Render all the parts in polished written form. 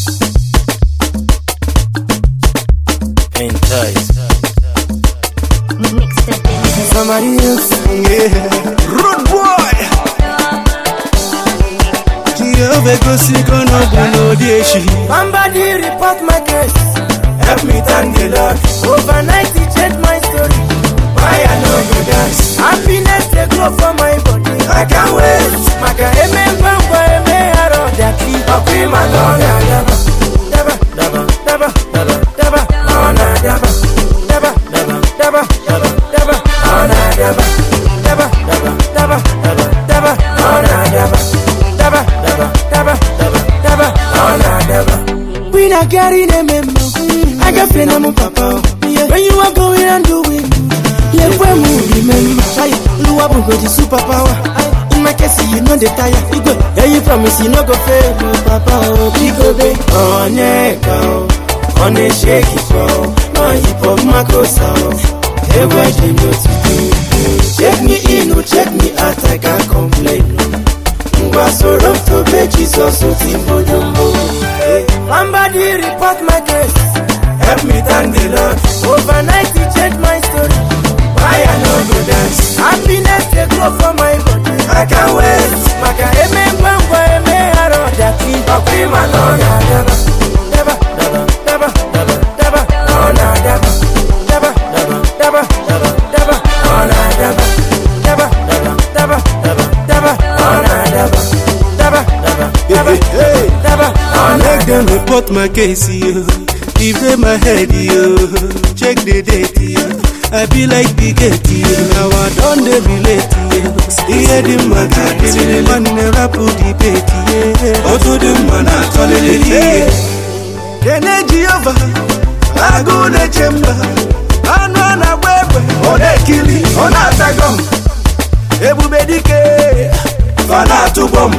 Somebody else, Rude boy. Jehovah go see go no go no deshi. somebody report my case. Help me thank the Lord. Overnight he changed my story. Why I no go dance? Happiness they grow for my body. I can't wait. Maka eme mbangwa eme haro daki. Okwi malona daba. Daba, daba, daba, daba, daba. Ona daba. Daba, daba, daba, daba, daba. Ona daba. Daba, daba, daba, daba, daba. Ona daba. Daba, daba, daba, daba, daba. Ona daba. We not getting a memo. I got pain on my papa. When you are going and doing, yeah, when we remember, Luabu go the superpower. In my case, you know the tire. You go, yeah, you promise you no go fail, papa. Big baby, On a go. On a shake it bro. No hip hop makosa. Hey, what you know to do? Check me in or check me out. I can't complain. Ngwa so rough to be Jesus so timbo jumbo. somebody report my case. Help me thank the Lord. Overnight he changed my story. Why I no go dance? Happiness they grow for my body. I can't wait. Maka eme mbangwa eme haro daki. Okwi malona daba. Daba, daba, daba, daba, daba. Ona daba. Daba, daba, daba, daba, daba. Ona daba. Daba, daba, daba, daba, daba. Ona daba. Daba, daba, daba, daba. Make them report my case, yo. Give them my head, yo. Check the date, yo. I be like the gate, yo. Now I don't relate, yo. Hear the man, the man never put the bait, yeah. Go to the man, I call it, yeah. Energy over. I go to the chamber. I know na wewe. Ode kili, ona tagom. Everybody ke. Fana to bomb.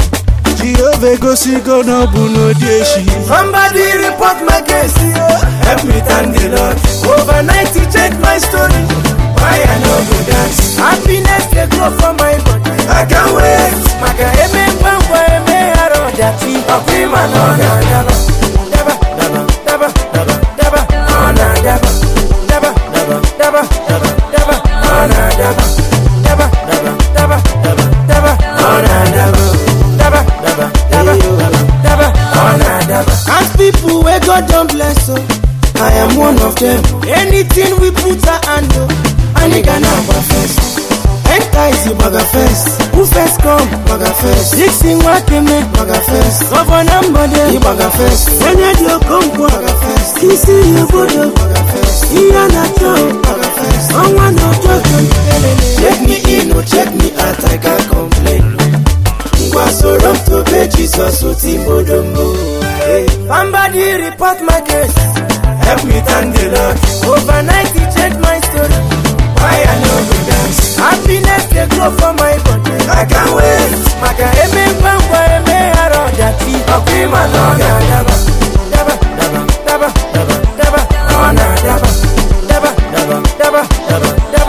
Jehovah go see go no bu no deshi. Somebody report my case. Help me thank the Lord. Overnight he changed my story. Why I no go dance? Happiness they grow for my body. I can't wait. Maka eme mbangwa eme haro daki. Okwi malona daba. Daba, daba, daba, daba, daba. Ona daba. Daba, daba, daba, daba, daba. Ona daba. Daba, daba, daba, daba, daba. Ona daba. Daba, daba, daba, daba, daba. Ona daba. As people where God don't bless, so I am one of them. Anything we put our hand on, and you can have a first. Enter is the bagger first. Who first come? Bagger first. Dixon Wakeme, bagger first. Governor Mbode, bagger first. When you come, bagger first. You see you go to bagger first. You are not joke, bagger first. Someone no joke. Check me in or check me out, I can't complain. Ngwa so rough to be Jesus so timbo jumbo. Somebody report my case. Help me thank the Lord. Overnight he changed my story. Why I no go dance? Happiness they grow for my body. I can't wait. Maka eme mbangwa eme haro daki. Okwi malona daba. Daba, daba, daba, daba, daba. Ona daba. Daba, daba, daba, daba, daba.